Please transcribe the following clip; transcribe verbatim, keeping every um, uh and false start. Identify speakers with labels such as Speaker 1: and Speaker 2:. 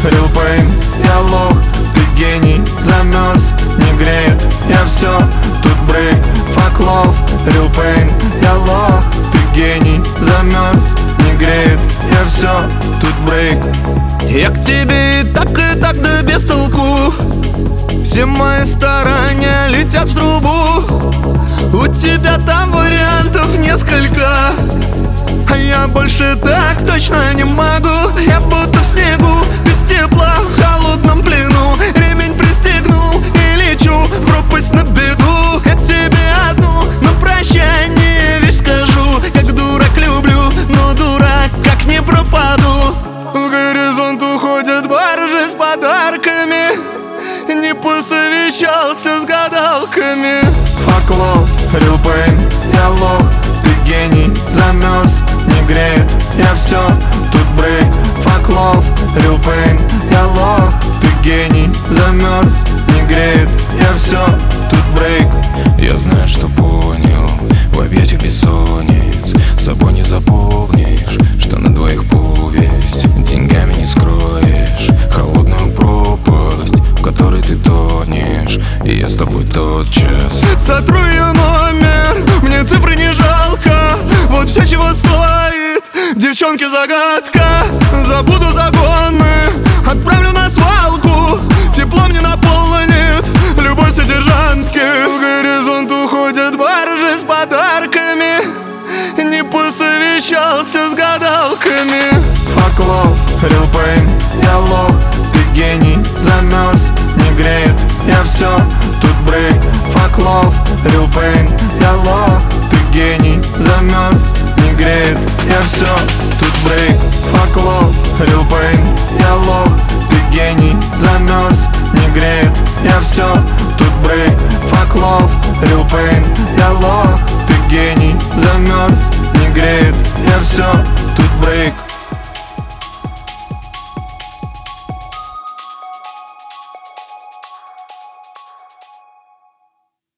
Speaker 1: real pain, я лох, ты гений, замерз, не греет, я все, тут брейк, fuck love, real pain, я лох, ты гений, замерз, не греет, я все, тут брейк. Я к тебе и так, и так, да без толку. Все мои старания летят в трубу. У тебя там вариантов несколько, а я больше так точно не могу. Я будто в снегу, без тепла, в холодном плену. Ремень пристегнул и лечу в пропасть на беду. Я тебе одну на прощание вещь скажу. Как дурак люблю, но дурак как не пропаду. В горизонт уходят баржи с подарками, не посовещался с гадалками. Fuck love, real pain, я лох, ты гений, замерз, не греет, я все, тут брейк. Fuck love, real pain, я лох, ты гений, замерз, не греет, я все, тут брейк.
Speaker 2: Я знаю, что понял, в объятиях бессонниц с собой не заполнишь, что на двоих повесть деньгами не скроешь холодную пропасть, в которой ты тонешь, и я с тобой тотчас.
Speaker 1: Сотру ее номер, мне цифры не жалко. Вот все, чего стоит, девчонки загадка. Забуду загоны, отправлю на свалку. Тепло мне наполнит любовь содержанки. В горизонт уходят баржи с подарками, не посовещался с гадалками. Fuck love, real pain, я лох, ты гений, замерз, не греет, я все, тут брейк. Fuck love, real pain, я лох, ты гений, замерз, не греет, я все, тут брейк. Fuck love, real pain, я лох, ты гений, замерз, не греет, я все, тут брейк. Fuck love, real pain, я лох, ты гений, замерз, не греет, я все, тут брейк.